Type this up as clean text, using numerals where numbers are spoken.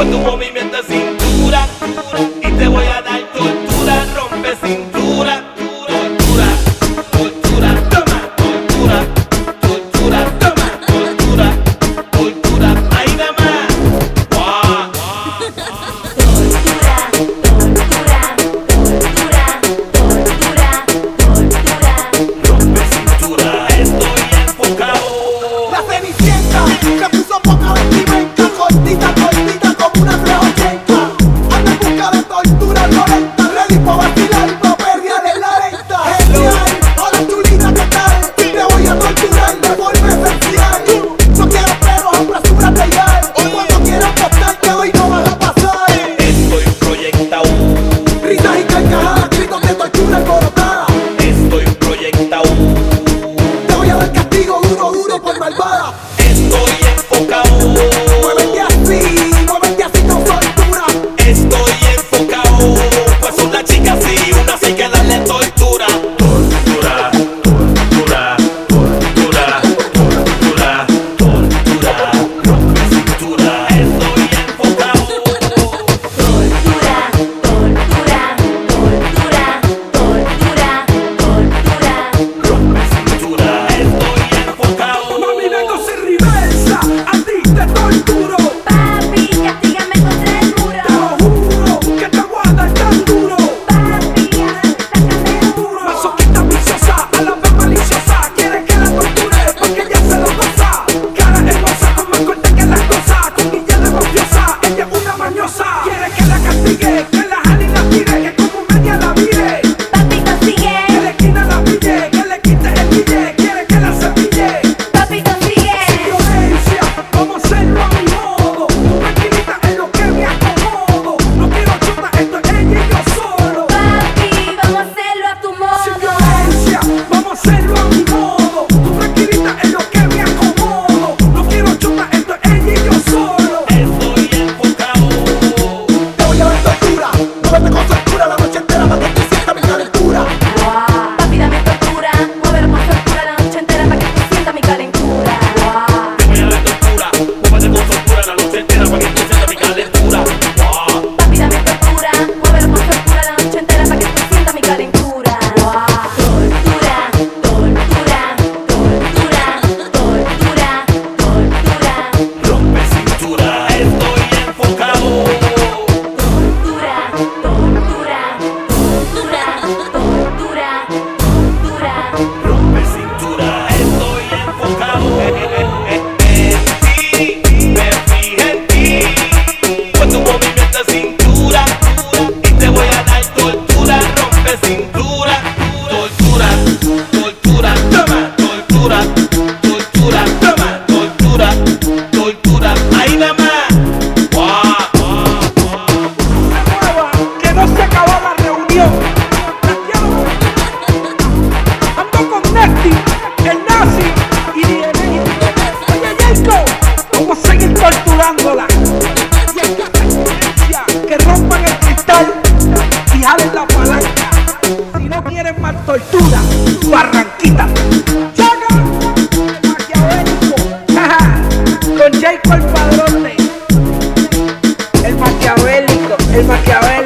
con tu movimiento de cintura y te voy a dar tortura, rompe cintura. Tortura, tortura, toma, tortura, tortura, toma, tortura, tortura, ahí nada más. Wow. Tortura, tortura, tortura, tortura, tortura. Rompe cintura, estoy enfocado. La Cenicienta se puso poca vestimenta, cortita, cortita como una 380. Anda en busca de tortura violenta, ready pa' vacilar, pa' perrear en la lenta. Genial, hola chulita, ¿qué tal? Te voy a torturar de forma esencial. No quiero peros, apresúrate ya. Cuando quieras apostar que hoy no vas a pasar. Estoy proyectado, Risas y carcajadas, gritos de tortura alborotada. estoy proyectado. Te voy a dar castigo duro, duro por malvada. Estoy enfocado, Muévete así con soltura. estoy enfocado. Pues una chica así, una así que darle tortura. Tortura, tortura, tortura, tortura, tortura. Rompe cintura, estoy enfocado. Tortura, tortura, tortura, tortura, tortura. Rompe cintura, estoy enfocado. Mami, vengo sin reversa, a ti te torturo. Papi, castígame contra el muro. Te lo juro que te voy a dar tan duro. Papi, sácame el muro. Masoquista viciosa, a la vez maliciosa. Quiere que la torture porque ya se lo goza. Cara hermosa, con más corte que las cosas. Con guilla de mafiosa, ella es una mañosa. Quiere que la castigue, que la jale y la tire, que como media la vire. Papito sigue, Que le esquina la pille, que le quite el bille. Quiere que la cepille. papito sigue. Violencia, vamos a hacerlo a mi modo. Tranquilita en lo que me acomodo. No quiero chuta, esto es ella y yo solo. Papi, vamos a hacerlo a tu Sin modo. violencia, vamos a hacerlo a mi modo. Tú tranquilita en lo que me acomodo. No quiero chuta, esto es ella y yo solo. Estoy enfocado. Te voy a dar tortura, muévete con soltura la noche entera para que tú sientas mi calentura. Papi, dame tortura, muévelo con tortura la noche entera para que tú sientas mi calentura. Te voy a dar tortura, muévete con tortura la noche entera para que tú sientas mi calentura. Wow. Papi, dame tortura, muévelo con tortura la noche entera para que tú sientas mi calentura. Tortura, tortura, tortura, tortura, tortura. Rompe cintura, estoy enfocado. Tortura, tortura, tortura, tortura, tortura. Rompe cintura, estoy enfocado. En ti, me fijé en ti. Con tu movimiento de cintura y te voy a dar tortura, rompe cintura. Tortura, tortura, toma, tortura, tortura, toma, tortura, tortura, ahí nada más. Que no se acabó la reunión. Ando con Nesti, el nazi y DNA. Oye, Jacob, vamos a seguir torturándola. Y hay que rompan el cristal y jalen la palanca. Si no quieren más tortura, Barranquita. ¡Chaga! El maquiavélico. Jaja, con Jacob el padrote. El maquiavélico, el maquiavélico.